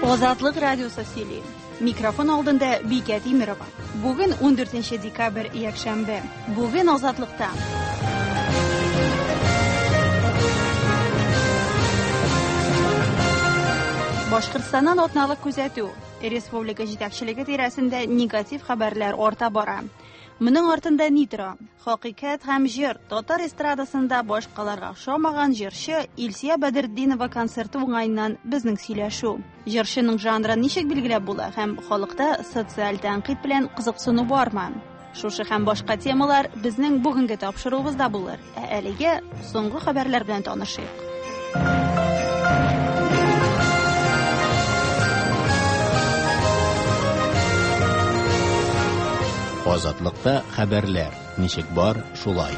Ozatlık Radyosu söyleyeyim. Mikrofon aldığında Bike Demirova. Bugün 14 dekabr Yakşanbe. Bugün Ozatlık'ta. Башкортстаннан атналык күзәтү. Республика җитәкчелеге тирәсендә негатив хәбәрләр арта бара. Моның артында ни тора? Хакыйкать һәм җыр. Татар эстрадасында башкаларга охшамаган җырчы Илсия Бәдретдинова концерты уңайыннан безнең сөйләшү. Җырчының жанры ничек билгеләп була һәм халыкта социаль тәнкыйть белән кызыксыну бармы? Шушы һәм башка темалар безнең бүгенге тапшыруыбызда булыр. Әлегә соңгы хәбәрләр белән танышыйк. Азатлыкта хәбәрләр. Ничек бар, шулай.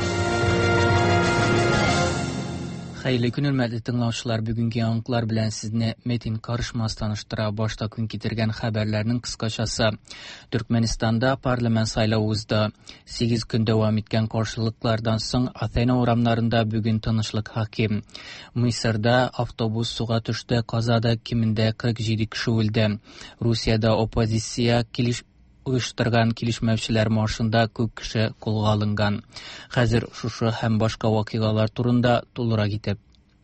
Хәерле көн, хөрмәтле тыңлаучылар. Бүгенге яңалыклар белән сезне Метин Карышмас таныштыра. Башта күн китергән хәбәрләрнең кыскачасы. Төркмәнстанда парламент сайлауы узды. 8 көн дәвам иткән каршылыклардан соң Атена урамнарында бүген тынычлык хаким. Мисырда автобус суга төште. Казада кимендә 47 кеше үлде. Русиядә оппозиция оештырган килешмәүчеләр маршында күп кеше кулга алынган. Хәзер шушы һәм башка вакыйгалар турында тулырак итеп.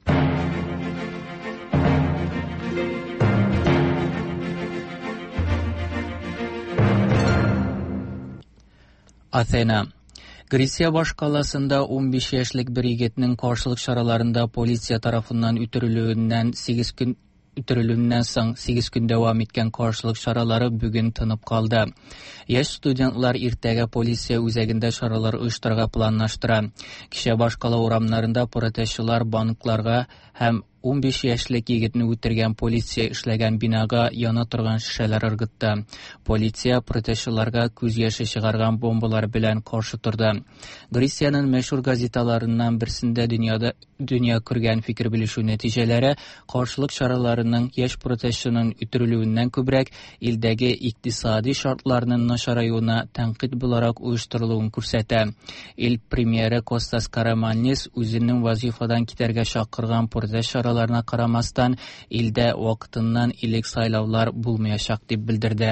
Атена. Греция башкаласында 15 яшьлек бер егетнең каршылык чараларында полиция тарафыннан үтерелүеннән 8 көн дәвам иткән каршылык чаралары бүген тынып калды. Яшь студентлар иртәгә полиция үзәгендә чаралар оештырырга планлаштыра. Кичә башкала урамнарында протестчылар банкларга һәм 15 яшьлек егетне үтергән полиция эшләгән бинага яна торган шешәләр ыргытты. Полиция протестчыларга күз яше чыгарган бомбалар белән каршы торды. Грециянең мәшһүр газеталарыннан берсендә дөнья күргән фикер белешү нәтиҗәләре каршылык чараларының яшь протестчының үтерелүеннән күбрәк илдәге икътисади шартларның начараюына тәнкыйть буларак оештырылуын күрсәтә. Ил премьеры Костас Караманлис үзенең вазифадан китәргә чакырган протест чараларына карамастан илдә вакытыннан илек сайлаулар булмаячак дип белдерде.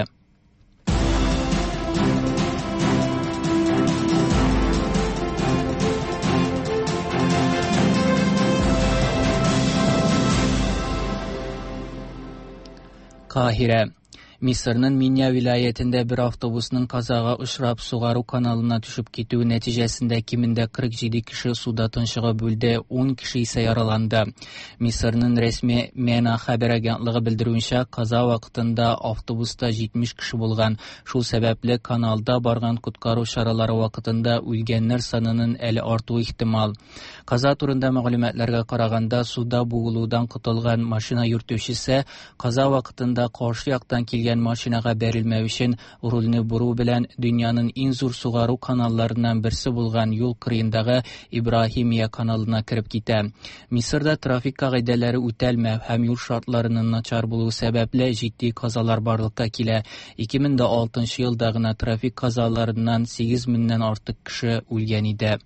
Каһирә. Мисырның Минья вилаятендә бер автобусның казага очрап сугару каналына төшеп китү нәтиҗәсендә кимендә 47 кеше суда тончыгып үлде, 10 кеше исә яраланды. Мисырның рәсми MENA хәбәр агентлыгы белдерүенчә, каза вакытында автобуста 70 кеше булган. Шул сәбәпле каналда барган коткару чаралары вакытында үлгәннәр санының әле артуы ихтимал. Каза турында мәгълүматларга караганда, суда буылудан котылган машина йөртүчесе каза вакытында каршы яктан килгән машинага бәрелмәү өчен рульне буру белән дөньяның иң зур сугару каналларыннан берсе булган юл кырыендагы Ибрахимия каналына кирип китә. Мисырда трафик кагыйдәләре үтәлмәү һәм юл шартларының начар булуы сәбәпле җитди казалар барлыкка килә. 2006 елда гына трафик казаларыннан 8 меңнән артык кеше үлгән иде.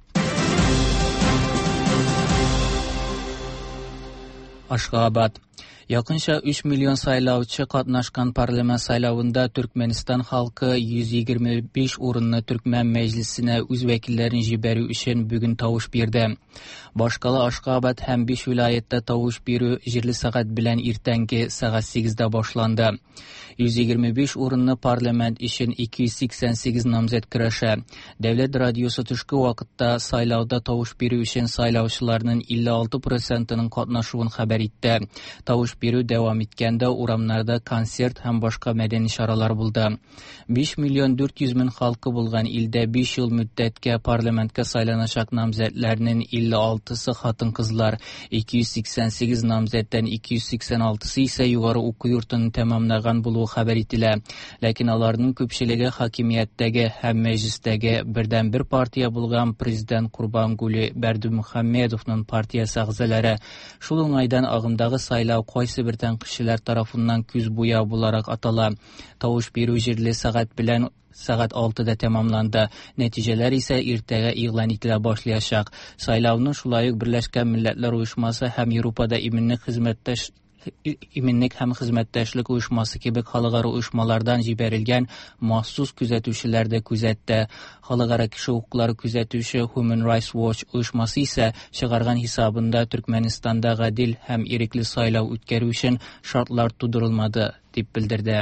Ашхабад. Якынча 3 миллион сайлаучы катнашкан парламент сайлавында Түркменстан халкы 125 урынны Түркмен мәҗлисенә үз вәкилләрен җибәрү өчен бүген тавыш бирде. Башкала Ашхабад һәм 5 вилаятта тавыш бирү җирле сәгать белән иртәнге сәгать 8-дә башланды. 125 урынны парламент өчен 288 намзәт көрәшә. Дәүләт радиосы төшке вакытта сайлауда тавыш бирү өчен сайлаучыларның 56%-ның катнашуын хәбәр итте. Тавыш бирү дәвам иткәндә урамнарда концерт һәм башка мәдәни чаралар булды. 5 миллион 400 мең халкы булган илдә 5 ел мөддәткә парламентка сайланачак намзәтләрнең 56-сы хатын-кызлар, 288 намзәттән 286-сы исә югары уку йортын тәмамлаган булуы хәбәр ителә. Ләкин аларның күпчелеге хакимияттәге һәм мәҗлестәге бердән-бер партия булган президент Курбангули Бердимөхәммәдовның партиясе әгъзалары. Шул уңайдан агымдагы сайлау кайсы бер тәнкыйтьчеләр тарафыннан күз буя буларак атала. Тавыш бирү җирле сәгать белән сәгать 6-да тәмамланды. Нәтиҗәләр исә иртәгә игълан ителә башлаячак. Сайлауны шулай ук Берләшкән Милләтләр Оешмасы һәм Европада иминлек иминлек һәм хезмәттәшлек оешмасы кебек халыкара оешмалардан җибәрелгән махсус күзәтүчеләр дә күзәтте. Халыкара кеше хукуклары күзәтүче Human Rights Watch оешмасы исә чыгарган хисабында Төркмәнистанда гадел һәм ирекле сайлау үткәрү өчен шартлар тудырылмады дип белдерде.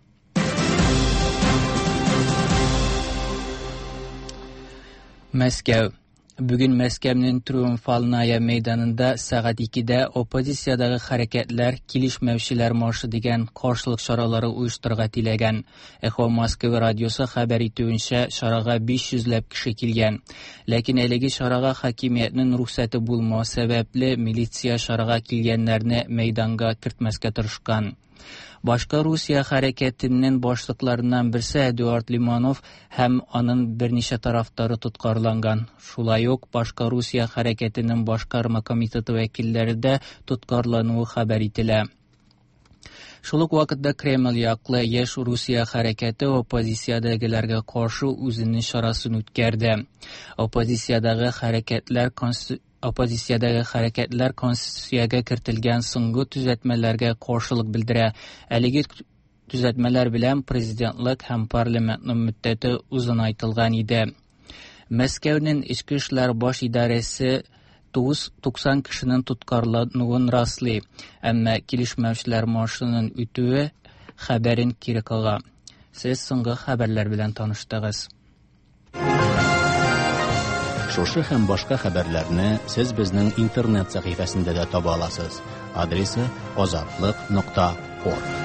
Мәскәү. Бүген Мәскәүнең Триумфальная мәйданында сәгать 2-дә оппозициядагы хәрәкәтләр килешмәүчеләр маршы дигән каршылык чаралары оештырырга теләгән. Эхо Москва радиосы хәбәр итүенчә, чарага 500ләп кеше килгән. Ләкин әлеге чарага хакимиятнең рөхсәте булмау сәбәпле милиция чарага килгәннәрне мәйданга кертмәскә тырышкан. Башка Русия хәрәкәтенең башлыкларыннан берсе Эдуард Лимонов һәм аның берничә тарафдары тоткарланган. Шулай ук башка Русия хәрәкәтенең башкарма комитеты вәкилләре дә тоткарлануы хәбәр ителә. Шул ук вакытта Кремль яклы яшь Русия хәрәкәте оппозициядәгеләргә каршы үзенең чарасын үткәрде. Оппозициядәге хәрәкәтләр Конституциягә кертелгән соңгы төзәтмәләргә каршылык белдерә. Әлеге төзәтмәләр белән президентлык һәм парламентның мөддәте узынайтылган иде. Мәскәүнең Ичке эшләр баш идарәсе 90 кешенең тоткарлануын раслый, әмма килешмәүчеләр маршының үтүе хәбәрен кире кага. Сез соңгы хәбәрләр белән таныштыгыз. Шушы һәм башка хәбәрләрне сез безнең интернет сәхифәсендә дә таба аласыз. Адресы azatlyk.org.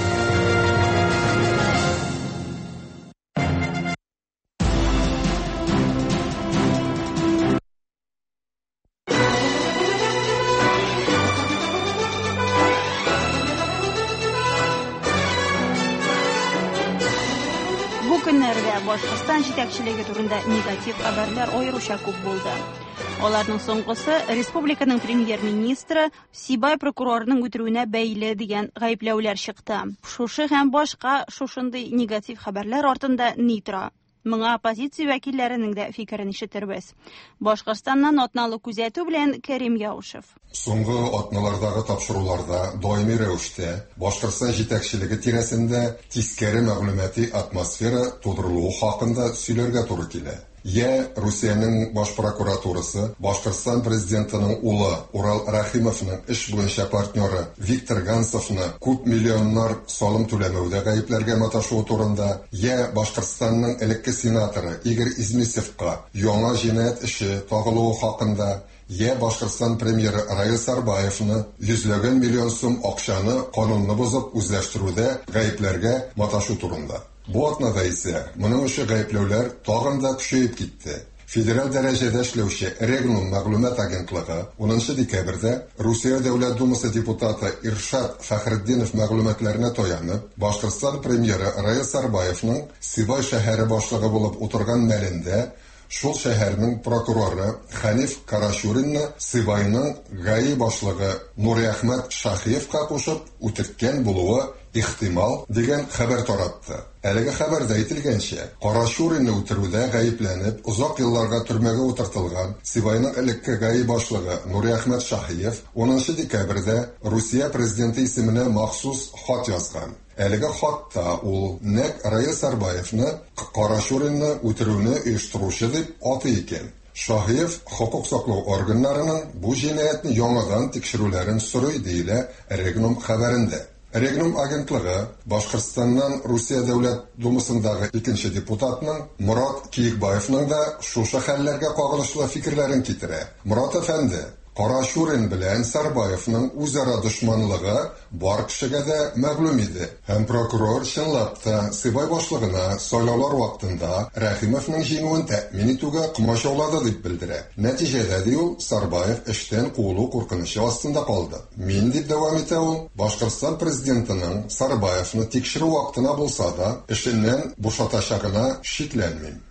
Башкортстан җитәкчелеге турында негатив хәбәрләр аеруча күп булды. Аларның соңгысы республиканың премьер-министры Сибай прокурорының үтерүенә бәйле дигән гаепләүләр чыкты. Шушы һәм башка шушындый негатив хәбәрләр артында ни тора? Моңа оппозиция вәкилләренең дә фикерен ишетербез. Башкортстаннан атналы күзәтү белән Кәрим Яушев. Соңгы атналардагы тапшыруларда даими рәвештә Башкортстан җитәкчелеге тирәсендә тискәре мәгълүмати атмосфера тудырылуы хакында сөйләргә туры килә. Я Русиянең баш прокуратурасы Башкортстан президентының улы Урал Рахимовның эш буенча партнеры Виктор Гансовны күп миллионнар салым түләмәүдә гаепләргә маташуы турында, я Башкортстанның элекке сенаторы Игорь Измисевка яңа җинаять эше тагылуы хакында, я Башкортстан премьеры Раил Сарбаевны йөзләгән миллион сум акчаны канунны бозып үзләштерүдә гаепләргә маташу турында. Бу атнада исә моның өчен гаепләүләр тагын да көчәеп китте. Федераль дәрәҗәдә эшләүче Регнум мәгълүмат агентлыгы 10 декабрьдә Русия Дәүләт Думасы депутаты Иршат Фәхретдинов мәгълүматларына таянып, Башкортстан премьеры Раил Сарбаевның Сибай шәһәре башлыгы булып утырган мәлендә шул шәһәрнең прокуроры Ханиф Карашуринны Сибайның ГАИ башлыгы Нуриәхмәт Шахиевка кушып үтерткән булуы ихтимал дигән хәбәр таратты. Әлеге хәбәрдә әйтелгәнчә, Карашуринны үтерүдә гаепләнеп, озак елларга төрмәгә утыртылган Сибайның элекке ГАИ башлыгы Нуриәхмәт Шахиев 10 декабрьдә Русия президенты исеменә махсус хат язган. Әлеге хатта ул нәкъ Раил Сарбаевны Карашуринны үтерүне оештыручы дип атый икән. Шахиев хокук саклау органнарының бу җинаятны яңадан тикшерүләрен сорый диелә Регнум хәбәрендә. Регнум агентлыгы Башкортстаннан Русия Дәүләт Думасындагы 2нче депутатның Мурат Киекбаевның да шушы хәлләргә кагылышлы фикерләрен китерә. Мурат әфәнде, Карашурин белән Сарбаевның үзара дошманлыгы бар кешегә дә мәгълүм иде. Һәм прокурор чынлап та Сибай башлыгына сайлаулар вакытында Рахимовның җиңүен тәэмин итүгә комачаулады дип белдерә. Нәтиҗәдә ди ул Сарбаев эштән куылу куркынычы астында калды. Мин дип дәвам итә ул, Башкортстан президентының Сарбаевны тикшерү вакытына булса да эшеннән бушатачагына шикләнмим.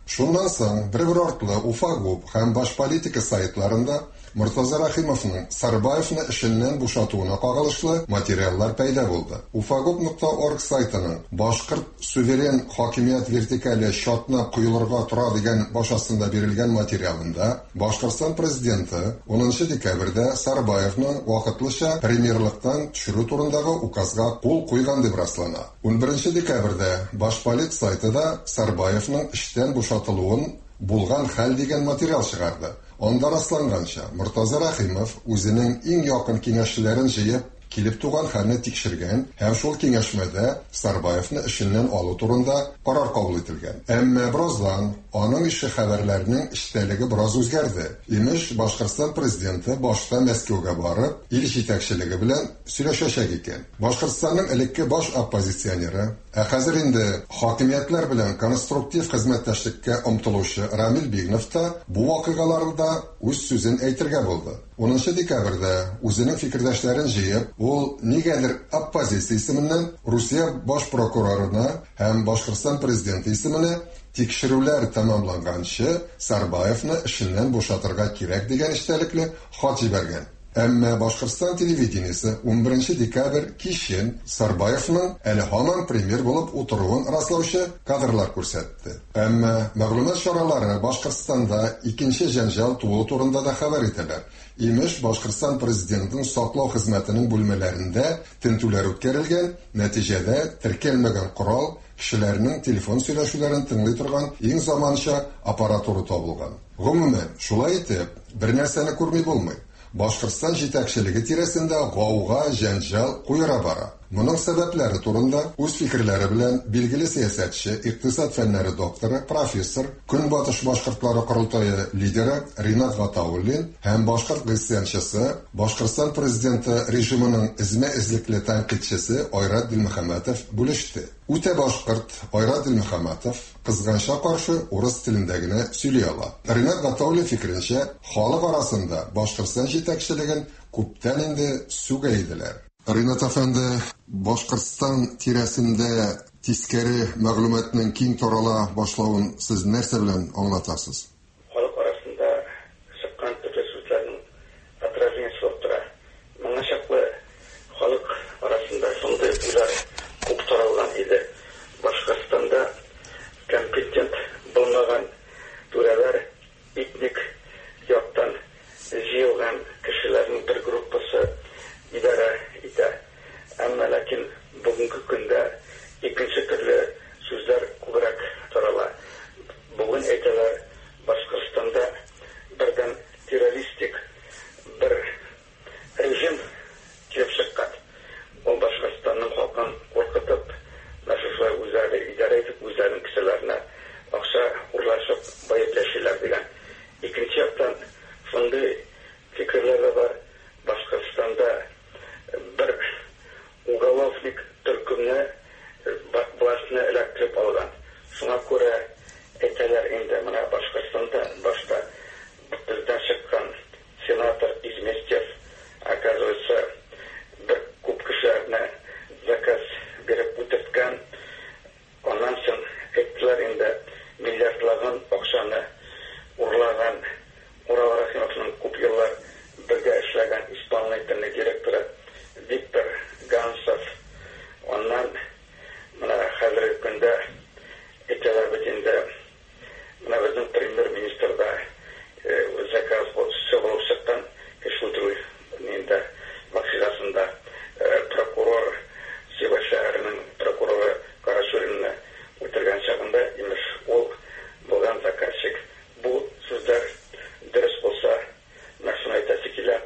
Шуннан соң бер артлы Уфагуб һәм баш политика сайтларында Муртаза Рахимовның Сарбаевны эшеннән бушатуына кагылышлы материаллар пәйда булды. Ufagub.org сайтының Башкорт суверен хакимият вертикале шатна куелырга тора дигән башасында бирелгән материалында Башкортстан президенты 10 декабрьдә Сарбаевны вакытлыча премьерлыктан төшерү турындагы указга кул куйган дип раслана. 11 декабрьдә Башполит сайтында Сарбаевның эштән бушатылуын булган хәл дигән материал чыгарды. Анда расланганча, Муртаза Рахимов үзенең иң якын киңәшчеләрен җыеп килеп туган хәлне тикшергән һәм шул киңәшмәдә Сарбаевны эшеннән алу турында карар кабул ителгән. Әмма бераздан аның ише хәбәрләренең эчтәлеге бераз үзгәрде. Имеш Башкортстан президенты башта Мәскәүгә барып, ил җитәкчелеге белән сөйләшәчәк икән. Башкортстанның элекке баш оппозиционеры, хәзер инде хакимиятләр белән конструктив хезмәттәшлеккә омтылучы Рамил Бигнов та бу вакыйгаларда үз сүзен әйтергә булды. 10 декабрьдә үзенең фикердәшләрен җыеп, ул нигәдер оппозиция исеменнән Русия баш прокурорына һәм Башкортстан президенты исеменә тикшерүләр тәмамланганчы Сарбаевны эшеннән бушатырга кирәк дигән эчтәлекле хат җибәргән. Әмма Башкортстан телевидениесе 11 декабрь кичен Сарбаевның әле һаман премьер булып утыруын раслаучы кадрлар күрсәтте. Әмма мәгълүмат чаралары Башкортстанда икенче җәнҗал тууы турында да хәбәр итәләр. Имеш Башкортстан президентының саклау хезмәтенең бүлмәләрендә тентүләр үткәрелгән, нәтиҗәдә теркәлмәгән корал, кешеләрнең телефон сөйләшүләрен тыңлый торган иң заманча аппаратура табылган. Гомумән, шулай итеп, бер нәрсәне күрми булмый. Башкортстан җитәкчелеге тирәсендә гауга, җәнҗал куера бара. Моның сәбәпләре турында үз фикерләре белән билгеле сәясәтче, икътисад фәннәре докторы, профессор, Көнбатыш башкортлары корылтайы лидеры Ринат Гатауллин һәм башкорт гыйсянчысы, Башкортстан президенты режимының измә-излекле тәнкыйтьчесе Айрат Дилмөхәммәтов бүлеште. Үтә башкорт Айрат Дилмөхәммәтов кызганча каршы урыс телендә генә сөйли ала. Ринат Гатауллин фикеренчә, халык арасында Башкортстан җитәкчелеген күптән инде сүгәйделәр. Ринат әфәнде, Башкортстан тирәсендә тискәре мәгълүматның киң тарала башлавын сез нәрсә белән аңлатасыз? Халык арасында чыккан төрле сүзләрнең отражениесе булып тора. Моңа чаклы халык арасында шундый уйлар күп таралган иде. Башкортстанда компетент булмаган түрәләр этник яктан җыелган кешеләрнең бер группасы идара итә. Әмма ләкин бүгенге көндә икенче төрле сүзләр күбрәк тарала. Бүген әйтәләр, Башкортстанда бердән террористик бер режим килеп чыккан. Ул Башкортстанның халкын куркытып, шулай үзләре идара итеп, үзләренең кешеләренә акча урлашып, баепләшәләр дигән. Икенче яктан шундый фикерләр бар. Башкортстанда bir уголовник төркемне башына эләктереп алган. Шуңа күрә әйтәләр инде менә Башкортстанда башта бездән чыккан сенатор Изместьев, оказывается, бер күп кешеләрне заказ биреп үтәткән. Аннан соң әйттеләр инде миллиардлаган акчаны урлаган. Урал Рахимовның күп еллар бергә эшләгән исполнительный директоры Виктор Гансов. Оннан менә хәзерге көндә әйтәләр бит инде менә безнең премьер-министрда заказ булып чыккан кешеләр инде вакыйгасында прокурор Сева шәһәренең прокуроры Карашуринны үтергән чагында имеш ул булган заказчик. Бу сүзләр дөрес булса, мәшһүр әйтәсе килә.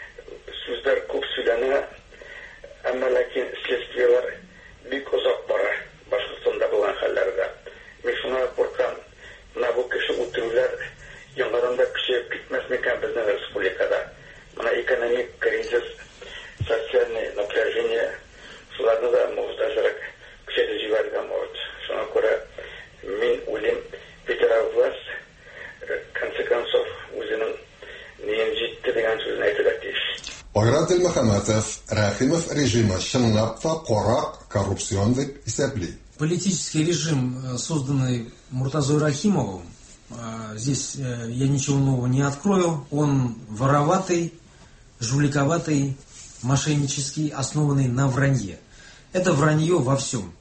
Сүзләр күп сөйләнә, әмма ләкин следствиеләр бик озак бара Башкортстанда булган хәлләрдә. Мин шуңа куркам, менә бу кеше үтерүләр яңадан да көчәеп китмәс микән безнең республикада. Менә экономик кризис, социальное напряжение, шуларны да может әзрәк көчәйтеп җибәргән может. Шуңа күрә мин уйлыйм, федераль власть в конце концов үзенең ниен җитте дигән сүзне әйтергә тиеш. Айрат Дилмөхәммәтов Рахимов режимы чынлап та корак коррупцион дип исәпли. Политический режим, созданный Муртазой Рахимовым. Здесь я ничего нового не открою. Он вороватый, жуликоватый, мошеннический, основанный на вранье. Это вранье во всем.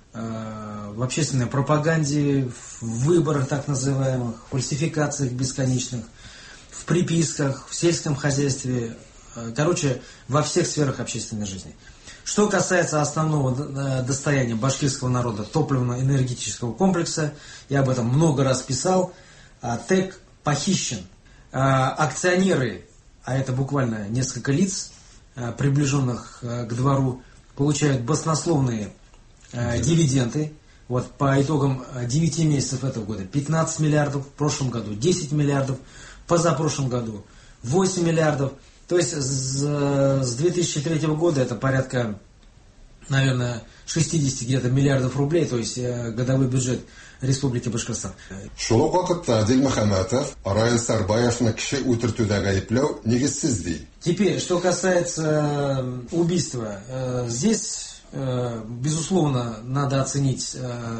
В общественной пропаганде, в выборах так называемых, в фальсификациях бесконечных, в приписках, в сельском хозяйстве, короче, во всех сферах общественной жизни. Что касается основного достояния башкирского народа, топливно-энергетического комплекса, я об этом много раз писал, ТЭК похищен. Акционеры, а это буквально несколько лиц, приближенных к двору, получают баснословные дивиденды. Вот по итогам 9 месяцев этого года 15 миллиардов, в прошлом году 10 миллиардов, позапрошлом году 8 миллиардов. То есть с 2003 года это порядка, наверное, 60 где-то миллиардов рублей, то есть годовой бюджет Республики Башкортостан. Шул ук вакытта Адил Мөхәммәтов Раил Сарбаевны кеше үтертүдә гаепләү нигезсез ди. Теперь, что касается убийства, здесь, безусловно, надо оценить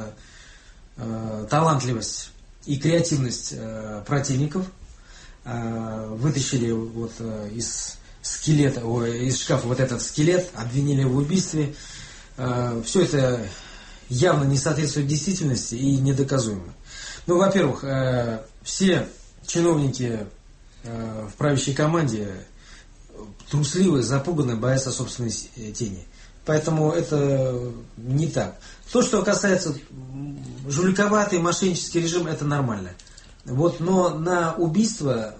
талантливость и креативность противников. Вытащили вот из скелета, из шкафа вот этот скелет, обвинили в убийстве. Все это явно не соответствует действительности и недоказуемо. Ну, во-первых, все чиновники в правящей команде трусливы, запуганы, боятся собственной тени. Поэтому это не так. То, что касается жуликоватый, мошеннический режим, это нормально. Вот, но на убийство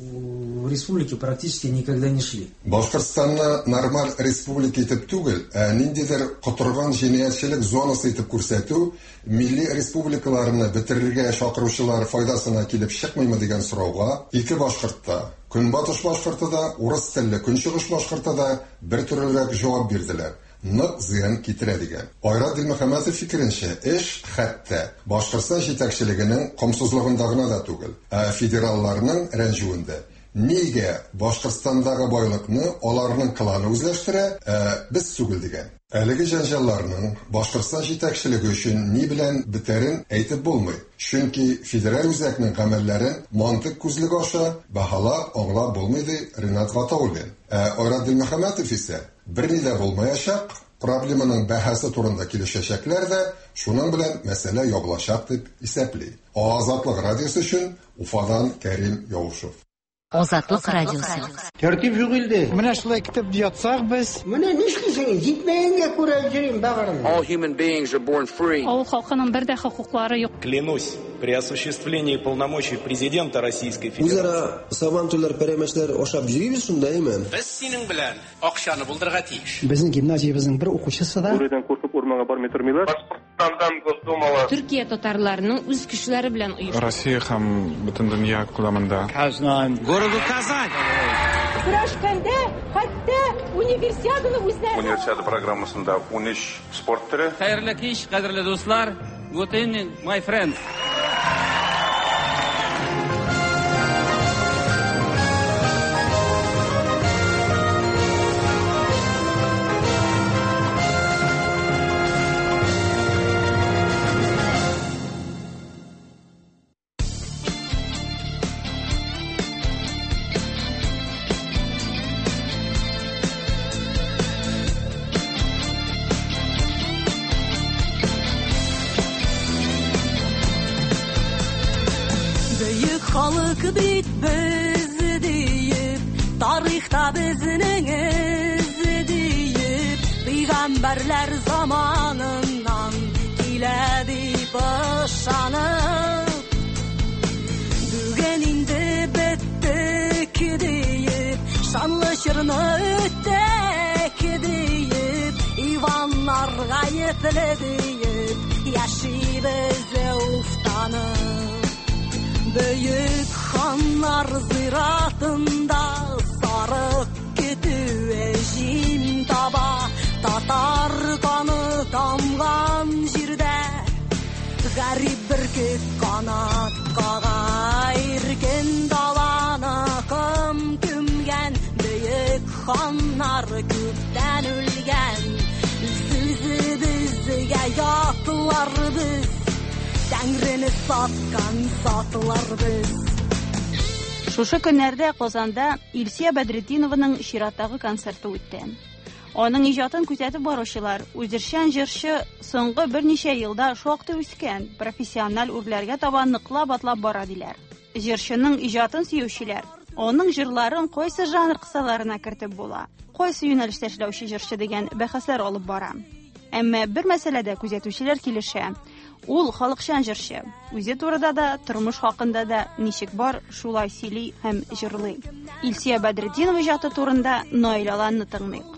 в республике практически никогда не шли. Башкортстанны нормаль республика итеп түгел, ниндидер котырган җинаятьчелек зонасы итеп күрсәтү милли республикаларны бетерергә шакыручылар файдасына килеп чыкмыймы дигән сорауга ике башкортта, Көнбатыш Башкортада, урыс телле Көнчыгыш Башкортада бер төрлерәк җавап бирделәр. Нык зыян китерә дигән. Айрат Дилмөхәммәтов фикеренчә, эш хәтта Башкортстан җитәкчелегенең комсызлыгында гына да түгел, федералларның рәнҗүендә. Нигә Башкортстандагы байлыкны аларның кланы үзләштерә, без түгел дигән. Әлеге җанҗалларның Башкортстан җитәкчелеге өчен ни белән бетерен әйтеп булмый. Чөнки федераль үзәкнең гамәлләрен мантык күзлеге аша баһалап, аңлап булмый ди Ринат Гатауллин. Айрат Дилмөхәммәтов исә берни дә булмаячак, проблеманың бәһәсе турында килешәчәкләр дә, шуның белән мәсьәлә ябылачак дип исәпли. Азатлык радиосы өчен Уфадан Кәрим Яушев. Азатлык радиосы. Тәртип юк инде. Менә шулай китеп ятсак без. Менә нишлисең? Җитмәгәнгә күрә йөрим багырым. All human beings are born free. Авыл халкының бер дә хокуклары юк. Клянусь, при осуществлении полномочий президента Российской Федерации. Үзара сабантуйлар, пәрәмәчләр ашап йөрибез шундаймы? Без синең белән акчаны булдырырга тиеш. Безнең гимназиябезнең бер укучысы да. Бүредән куркып урманга бармый тормыйлар. Башкортстандан Госдумалар. Төркия татарларының үз көчләре белән оештырылган. Россия һәм бөтен дөнья күләмендә. Казан, городу Казань. Көрәшкәндә хәтта универсиаданы үзләре. Универсиада программасында 13 спорт төре. Хәерле кич, кадерле дуслар. Good evening, my friends. Халык бит без диеп, тарихта безнең эз диеп, пәйгамбәрләр заманыннан килә дип ышанып. Бүген инде беттек диеп, шанлы чорны үттек диеп, Иваннар гаепле диеп, яшибез уфтанып. Büyük xanlar zıratında sarık kütüğe jim taba, Tatar kanı tamgan jirde, garip bir kök kanat kağa irken dalana kım kümgen. Büyük xanlar kökten ölgen, sizi bizge yatlar biz, Тәңрене саткан сатылар без. Шушы көннәрдә Казанда Илсия Бәдретдинованың чираттагы концерты үтте. Аның иҗатын күзәтеп баручылар үзешчән җырчы соңгы берничә елда шактый үскән, профессиональ үрләргә таба ныклап атлап бара диләр. Җырчының иҗатын сөючеләр аның җырларын кайсы жанр кысаларына кертеп була, кайсы юнәлештә эшләүче җырчы дигән бәхәсләр алып бара. Әмма бер мәсьәләдә күзәтүчеләр килешә. Ул халыкчан җырчы. Үзе турыда да, тормыш хакында да ничек бар, шулай сөйли һәм җырлый. Илсия Бәдретдинова иҗаты турында Наил Аланны тыңлыйк.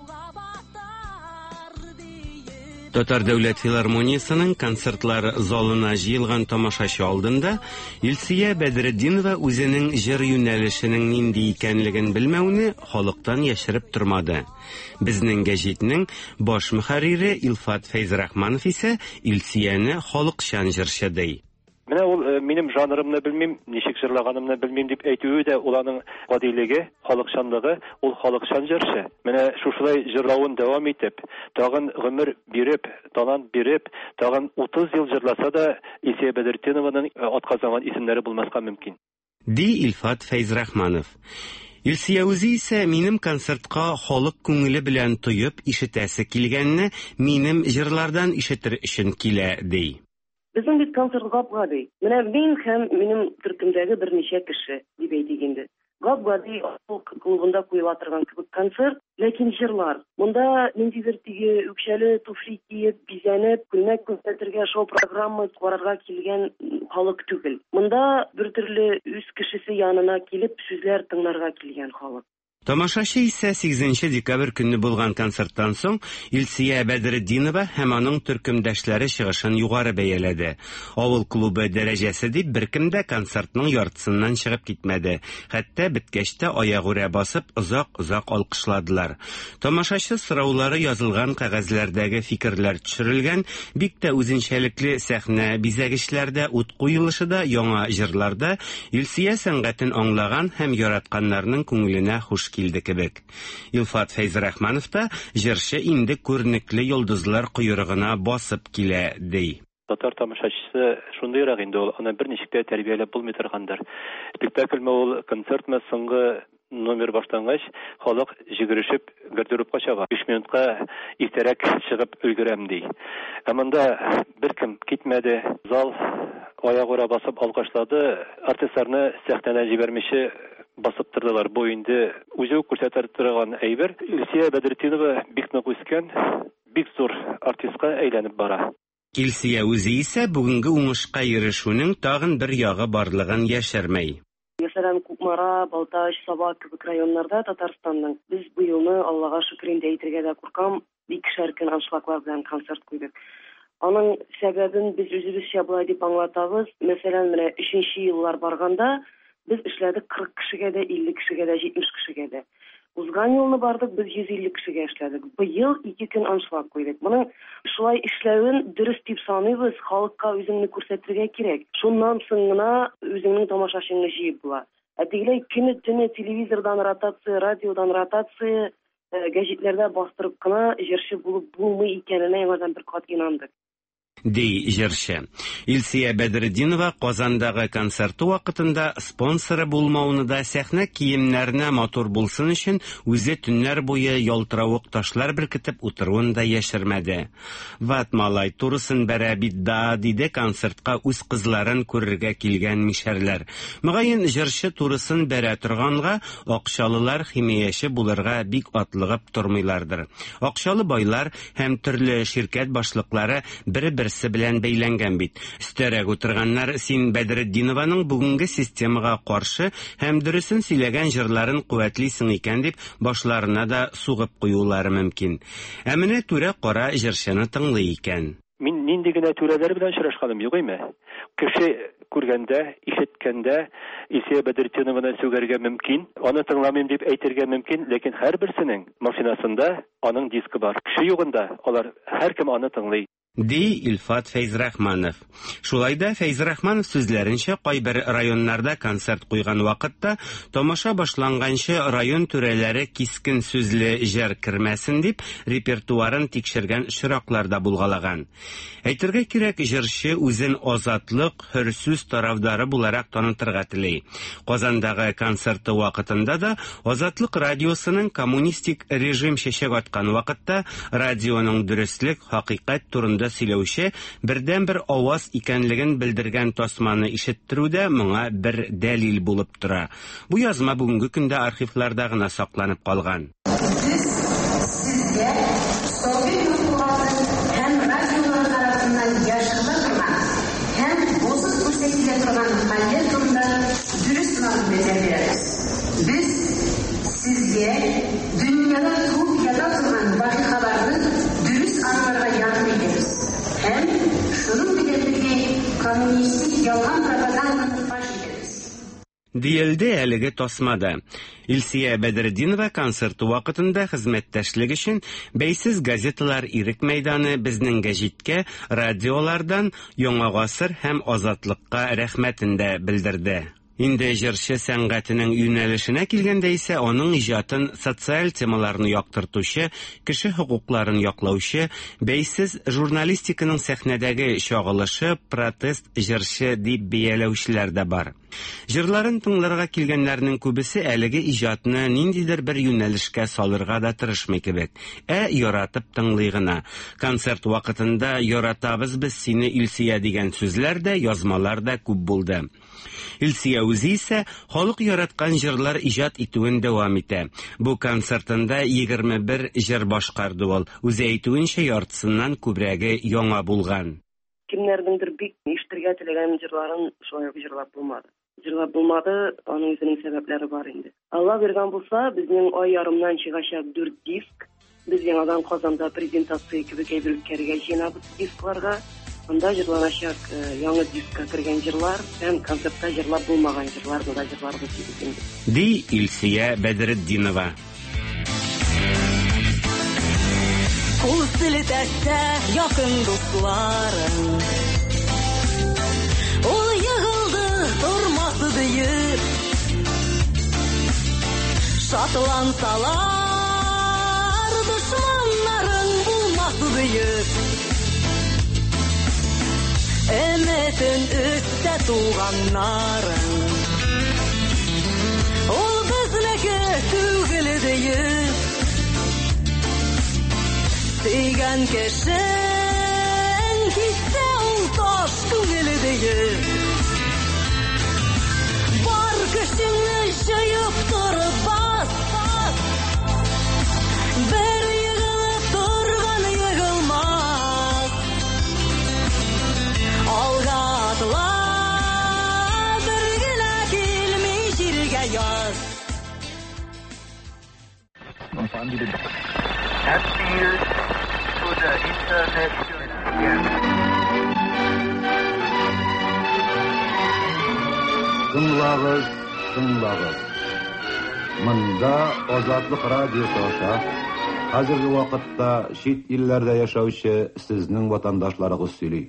Татар дәүләт филармониясының концертлар залына җыелган тамашачы алдында Илсия Бәдретдинова үзенең җыр юнәлешенең нинди икәнлеген белмәүне халыктан яшереп тормады. Безнең гәҗитнең баш мөхәррире Илфат Фәйзрахманов исә Илсияне халыкчан җырчы ди. Менә ул минем жанрымны белмим, ничек җырлаганымны белмим дип әйтүе дә уланың гадилеге, халыкчанлыгы, ул халыкчан җырчы. Менә шушылай җырлавын дәвам итеп, тагын гомер биреп, талант биреп, тагын 30 ел җырласа да Илсия Бәдретдинованың атказанган исемнәре булмаска мөмкин. Ди Илфат Фәйзрахманов. Илсия үзе исә минем концертка халык күңеле белән тоеп ишетәсе килгәнне минем җырлардан ишетер өчен килә ди. Безнең бит концерт гап-гади. Менә мин һәм минем төркемдәге берничә кеше дип әйтик инде. Гап-гади клубында куела торган кебек концерт, ләкин җырлар. Монда ниндидер тиге үкчәле туфли киеп, бизәнеп, күлмәк күрсәтергә шоу программа карарга килгән халык түгел. Монда бер төрле үз кешесе янына килеп сүзләр тыңларга килгән халык. Тамашачы исә 8 декабрь көнне булган концерттан соң Илсия Бәдретдинова һәм аның төркемдәшләре чыгышын югары бәяләде. Авыл клубы дәрәҗәсе дип беркем дә концертның яртысыннан чыгып китмәде. Хәтта беткәч тә аягүрә басып озак-озак алкышладылар. Тамашачы сораулары язылган кәгазьләрдәге фикерләр төшерелгән, бик тә үзенчәлекле сәхнә бизәгечләрдә, ут куелышы да, яңа җырларда Илсия сәнгатен аңлаган һәм яратканнарның күңеленә хуш килде кебек. Илфат Фәйзрахманов та җырчы инде күренекле йолдызлар койрыгына басып килә ди. Татар тамашачысы шундыйрак инде ул, аны берничек тә тәрбияләп булмый торгандыр. Спектакльме ул, концертме соңгы номер баштангач, халык җигерешеп гардеробка чыга. 5 минутка иртәрәк чыгып өлгерәм ди. Ә монда беркем китмәде. Зал аягүрә басып алкышлады. Артистларны сәхнәдән җибәрмичә басып тордылар. Бу инде үзе күрсәтер торган әйбер. Илсия Бәдретдинова бик нык үскән, бик зур артистка әйләнеп бара. Илсия үзе исә бүгенге уңышка ирешүнең тагын бер ягы барлыгын яшермәй. Мәсәлән, Кукмара, Балтач, Саба кебек районнарда Татарстанның без бу елны Аллага шөкер инде әйтергә дә куркам, бик шәркин аншлаглар белән концерт куйдык. Аның сәбәбен без үзебезчә булай дип аңлатабыз. Мәсәлән, менә 3нче еллар барганда без эшләдек 40 кешегә дә, 50 кешегә дә, 70 кешегә дә. Узган елны бардык, без 150 кешегә эшләдек. Быел 2 көн аншлаг куйдык. Моның шулай эшләвен дөрес дип саныйбыз, халыкка үзеңне күрсәтергә кирәк. Шуннан соң гына үзеңнең тамашачыңны җыеп була. Әтигеләй көне-төне телевизордан ротация, радиодан ротация, гәҗитләрдә бастырып кына җырчы булып булмый икәненә яңадан бер кат инандык. Ди җырчы. Илсия Бәдретдинова Казандагы концерты вакытында спонсоры булмауны да сәхнә киемнәренә матур булсын өчен үзе төннәр буе ялтыравык ташлар беркетеп утыруын да яшермәде. Ват малай турысын бәрә бит да диде концертка үз кызларын күрергә килгән мишәрләр. Мөгаен җырчы турысын бәрә торганга акчалылар химияче булырга бик атлыгып тормыйлардыр. Акчалы байлар һәм төрле ширкәт башлыклары бер-берсе белән бәйләнгән бит. Өстәрәк утырганнар син Бәдретдинованың бүгенге системага каршы һәм дөресен сөйләгән җырларын куәтлисең икән дип башларына да сугып куюлары мөмкин. Ә менә түрә кара җырчыны тыңлый икән. Мин нинди генә түрәләр белән очрашканым юк име? Кеше күргәндә, ишеткәндә Илсия Бәдретдинованы сүгәргә мөмкин, аны тыңламыйм дип әйтергә мөмкин, ләкин һәрберсенең машинасында аның диски бар. Кеше югында алар һәркем аны тыңлый. Ди Илфат Фәйзрахманов. Шулай да Фәйзрахманов сүзләренчә кайбер районнарда концерт куйган вакытта тамаша башланганчы район түрәләре кискен сүзле җыр кермәсен дип репертуарын тикшергән очракларда булгалаган. Әйтергә кирәк, җырчы үзен азатлык, хөрсүз тарафдары буларак танытырга тели. Казандагы концерты вакытында да Азатлык радиосының коммунистик режим чәчәк аткан вакытта радионың дөреслек, хакыйкать турында сөйләүче бердән-бер аваз икәнлеген белдергән тасманы ишеттерүдә моңа бер дәлил булып тора. Бу язма бүгенге көндә архивларда гына сакланып калган. Biz sizge dünyada tuğup yatatılan vakikalarını dürüst anlara yardım ederiz. Hem şunun bilebildiği komünistik yalan propagandanı faş ederiz. Диелде әлеге тасмада. Илсия Бәдретдинова концерты вакытында хезмәттәшлек өчен бәйсез газеталар Ирек мәйданы безнең гәҗиткә радиолардан Яңа гасыр һәм Азатлыкка рәхмәтен дә белдерде. Инде җырчы сәнгатенең юнәлешенә килгәндә исә аның иҗатын социаль темаларны яктыртучы, кеше хокукларын яклаучы, бәйсез журналистиканың сәхнәдәге чагылышы, протест җырчы дип бияләүчеләр дә бар. Җырларын тыңларга килгәннәрнең күбесе әлеге иҗатны ниндидер бер юнәлешкә салырга да тырышмый кебек, яратып тыңлый гына. Концерт вакытында "Яратабыз без сине, Илсия" дигән сүзләр дә, язмалар да күп булды. Илсия үзе исә халык яраткан җырлар иҗат итүен дәвам итә. Бу концертында 21 җыр башкарды ул. Үзе әйтүенчә, яртысыннан күбрәге яңа булган. Кемнәрдеңдер бик ишетергә теләгән җырларын шулай җырлап булмады. Җырлап булмады, аның үзенең сәбәпләре бар инде. Алла биргән булса, безнең ай ярымнан чыгачак 4 диск. Без яңадан Казанда презентация кебек әйберләргә җыйнабыз дискларга. Анда җырланачак яңа дискка кергән җырлар һәм концертта җырлап булмаган җырларны да җырларбыз дип. Ди Илсия Бәдретдинова. Кул селтәсә якын дусларың, ул егылды тормасы диеп, шатлансалар дошманнарың булмасы диеп. Эметен өстә туганнарың, ул безнеке түгел диеп, сөйгән кешең китсә ул таш түгел диеп. Бар көчеңне җыеп торып бас, бер егылып торган егылмас. Алга атла, бер генә килми җиргә яз. Тыңлагыз, тыңлагыз. Монда Азатлык радиосы аша хәзерге вакытта чит илләрдә яшәүче сезнең ватандашларыгыз сөйли.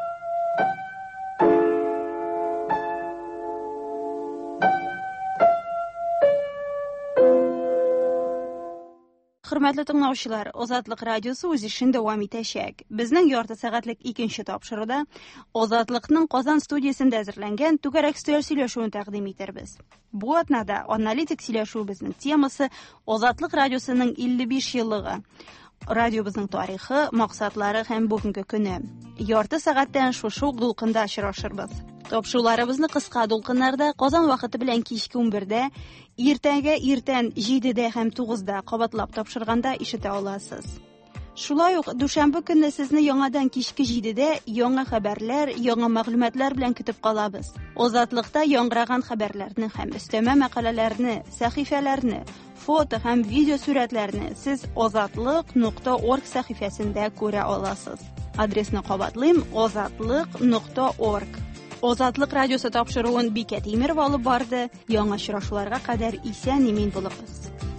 Хөрмәтле тыңлаучылар, Азатлык радиосы үз эшен дәвам итәчәк. Безнең ярты сәгатьлек икенче тапшыруда Азатлыкның Казан студиясендә әзерләнгән түгәрәк студия сөйләшүен тәкъдим итәрбез. Бу атнада аналитик сөйләшүебезнең темасы Азатлык радиосының 55 еллыгы. Радиобызның тарихы, максатлары һәм бүгенге көне. Ярты сәгатьтән шушы дулкында очрашырбыз. Тапшыруларыбызны кыска дулкыннарда Казан вакыты белән кичке 11дә, иртәгә иртән 7дә һәм 9да кабатлап тапшырганда ишетә аласыз. Шулай ук дүшәмбе көнне сезне яңадан кичке 7дә яңа хәбәрләр, яңа мәгълүматлар белән көтеп калабыз. Азатлыкта яңгыраган хәбәрләрне һәм өстәмә мәкаләләрне, сәхифәләрне, фото һәм видео сүрәтләрне сез azatlyk.org сәхифәсендә күрә аласыз. Адресны кабатлыйм: azatlyk.org. Азатлык радиосы тапшыруын Бикә Тимерова алып барды. Яңа очрашуларга кадәр исән-имин булыгыз.